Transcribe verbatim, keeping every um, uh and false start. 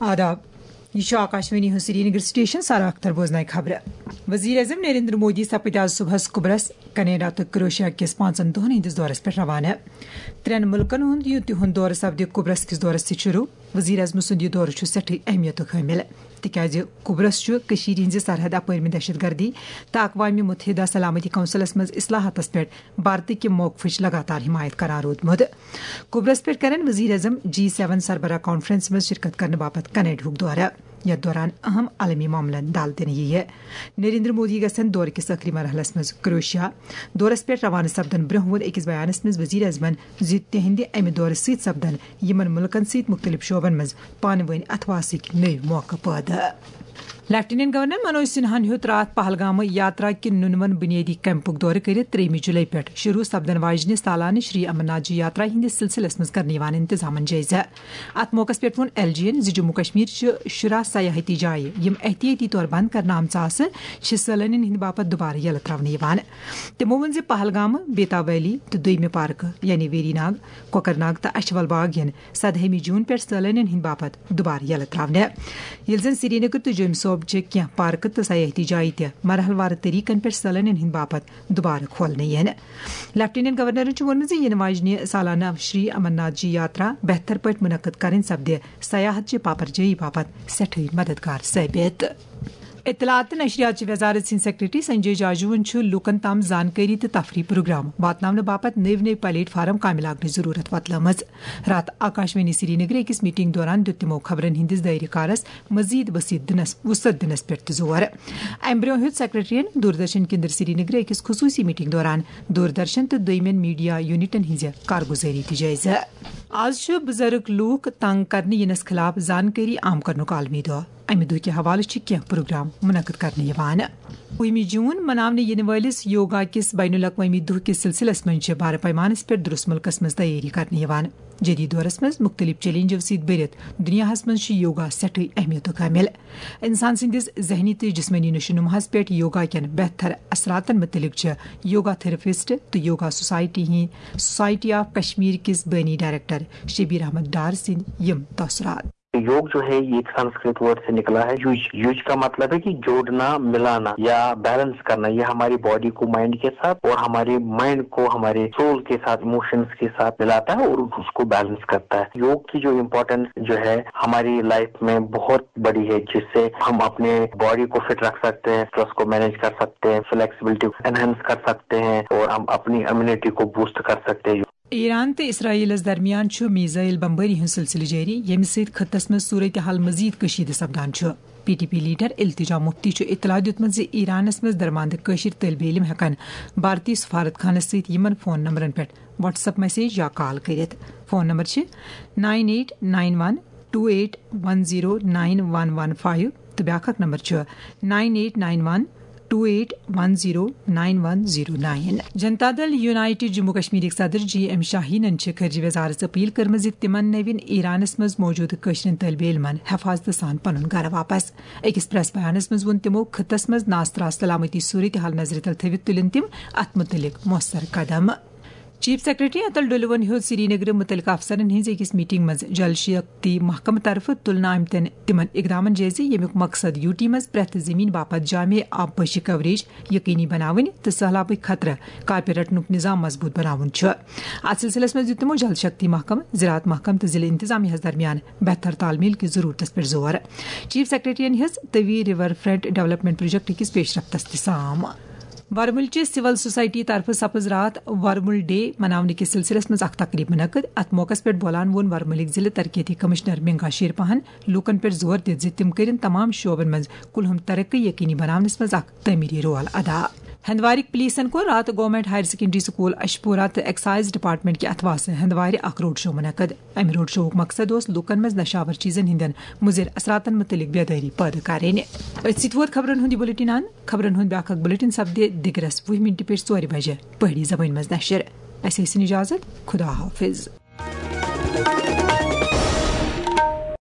आदाब, ये आकाशवाणी हूँ श्रीनगर स्टेशन सारा अख्तर बोजनाय खबर। वजीर अजम नरेंद्र मोदी सपद आज सुबह कुबरस कनेडा तो क्रोएशिया किस पांचन दोहन हंदिस दौरस पे रवाना। त्रेन मुल्कन हुंद यह तिहुंद दौर सपद कुबरस किस दौरस से शुरू। वजीर अजम सुंद यह दौर सठी अहमियत हामिल तिकाज कुबरस हंज सरहद अपरमी दहशत गर्दी तो अक़वाम मुत्तहिदा सलामती कौंसलस मज इस्लाहतस पे भारत के मौक़िफ़ लगातार हिमायत करार रोदमुत। कुबरस पे करन वजीर अजम जी सेवन सरबरा कॉन्फ्रेंस में शिरकत करने बापत कनेडा दौरा। यथ दौरान अहम आलमी मामलन दाल दिन यह है। नरेंद्र मोदी गसन दौर किस आखिरी मरहलस मज क्रोएशिया दौरस पे रवाना सपदन ब्रोह वोन अकिस बयानस मज वजीर अजमन ज तिहंद अमि दौर सत सपदन यमन मुल्कन सत मुख्तलिफ शोबन मज पान वन अथवासिक नव मौका पैदा। लेफ्टिनेंट गवर्नर मनोज सिन्हान हेत रात पहलगाम यात्रा कि नुनवन बुनियादी कैंपुक दौर कर त्रेमी जुलाई पे शुरू सपदन वाजन सालाना श्री अमरनाथ जी यात्रा हंदिस सिलसिलस मज कर इंतजाम जायजा। अत मौकस पे वोन एल जी एन जम्मू कश्मीर शुरा सयाहती जाय यम एहतियाती तौर बंद कर आम सैलानियन हंद बापत दुबारा यल त्रावन। तमो वोन ज पहलगाम बेताब वैली तो दुम पार्क यानी वेरी नाग कोकरनाग तो अछवल बाग यन सदहमी जून पे सैलानियन हंद बापत दुबारा यल त्रावन। ये जन श्रीनगर तो जोम सोब क्या पार्क तो सयाहती जाय त मरहलवार तरीकन पे सैलानियन हंद बापत दुबारा खोलने यन। लेफ्टिनेंट गवर्नर वोन इन वाजन सालाना श्री अमरनाथ जी यात्रा बेहतर पे मुनक़द कर सपदे सयाहत पापरजयी बापत सठी मददगार साबित। इत्तलात नशरियात वजारत सिंह सेक्रेटरी संजय जाजूवन लूकन तम जानकारी तो तफरी प्रोग्राम वातनावन बापत नव नव प्लेटफार्म कामिल आगन जरूरत वतलमज। रात आकाशवाणी श्रीनगर अकिस मीटिंग दौरान दित तमो खबरन हंदिस दायरे कारस मजीद वसीत दिनस वसत दिनस पे जोर। अम ब्रोह हेत सेक्रेटरियन दूरदर्शन केंद्र श्रीनगर अकिस खुसूसी मीटिंग दौरान दूरदर्शन तो दोयमन मीडिया यूनिटन हंज कारगुजारी ती जायजा। आज बुजुर्ग लूक तंग करने यनस खिलाफ जानकारी आम करनुक आलमी दौह अमि दुह के हवाले क्या प्रोग्राम मुनक़द करने यवान। वहमी जून मनावने यिन वालिस योगा किस बैनुल अक़वामी दुह के सिलसिलस मज बार पैमानस पे दुरुस्त मुल्कस मज तैयारी करने यवान। जदीद दौरस मज मुख्तलिफ चैलेंजो सत भरित दुनियाहस मज योगा सठी अहमियत हामिल। इंसान सदिस जहनी तो जिस्मानी नशोनुमाहस पे योगा कन बेहतर असरातन मुतलिक योगा थेरेपिस्ट तो योगा सोसाइटी ही सोसाइटी ऑफ कश्मीर किस बनी डायरेक्टर शबीर अहमद डार सिंह यम तसरात। योग जो है ये एक संस्कृत वर्ड से निकला है। युज युज का मतलब है कि जोड़ना, मिलाना या बैलेंस करना। ये हमारी बॉडी को माइंड के साथ और हमारे माइंड को हमारे सोल के साथ, इमोशंस के साथ मिलाता है और उसको बैलेंस करता है। योग की जो इम्पोर्टेंस जो है हमारी लाइफ में बहुत बड़ी है, जिससे हम अपने बॉडी को फिट रख सकते हैं, स्ट्रेस को मैनेज कर सकते हैं, फ्लेक्सिबिलिटी एनहेंस कर सकते हैं और हम अपनी इम्यूनिटी को बूस्ट कर सकते हैं। ईरान तो इसराइलस दरमियान मीज़ाइल बमबारी हंद सिलसिले जारी यम सत खत्तस मज सूरत हाल मजीद कशीद सपदान। P T P leader Iltija Mufti इतला दितमत ज ईरानस मज दरमांद कशीर तलब इलम हेकन भारतीय सफारत खानस सत यमन फोन नंबरन पे व्हाट्सएप मैसेज या कॉल करित। Phone number nine eight nine one two eight one zero nine one one five तो ब्याख number nine eight nine one two eight one zero nine one zero nine. Janata Dal United Jammu Kashmir सदर G M Shaheen खर्ज वजारत appeal कर्म तिमन नवीन ईरानस मज मौजूद कशरन तलब इलमन हिफाजत सान पन घर वापस। अकिस प्रेस बयानस मज वोन तिमो खत्तस मज नास्तरा सलामती सूरत हाल नजर तल थवित तुलन तिम अत मुतलिक मौसर कदम। चीफ सेक्रेटरी अतल डुलवन हेत श्रीनगर मुतलक अफसरन हज अकिस मीटिंग मज जल शक्ति महकम तरफ तुलना आमतन तिमन इकदामन जायजे यमुक मकसद यूटी मज प्रेथ जमीन बापत जामे आबपशी कवरेज यकीनी बनावन तो सैलाब खतरा कापि रटनुक निजाम मजबूत बनावन। अत सिलसिलस मज दितमो जल शक्ति महकम, ज़राअत महकम तो जिले इंतजामिया दरमियान बेहतर तालमेल की जरूरत पर जोर। चीफ सेक्रेटरियन हज Tawi river front development project किस पेशरफ्त साम। वरमुल सिविल सोसाइटी तरफ सपज रात वरमुल डे मनाने के सिलसिलस मज तकरीब मुनक़द। अत मौकस पे बोलान वोन वरमुल जिले तरक्याती कमिश्नर मिंगा शेरपहन लूकन पे जोर दित तिम कर तमाम शोबन मज कुलहम तरक्की यकीनी बनावनस मज तमीरी रोल अदा। हंदवारिक पुलिसन को रात government higher secondary school Ashpura तो एक्साइज डिपार्टमेंट के अथवा से हंदवार अख रोड शो मुनक़द। अमि रोड शो मकसद लूकन मज नशावर चीजन हिंदन मुजिर असरातन मुतलिक बेदारी पैदा करें। सत वोत खबरन हुंद बुलेटिन खबरन हुंद ब्याख बुलेटिन सपदे दिगरस वह मिनट पे ोर बजे पहड़ी जबान मज नशर। अस इजाजत खुदा हाफिज।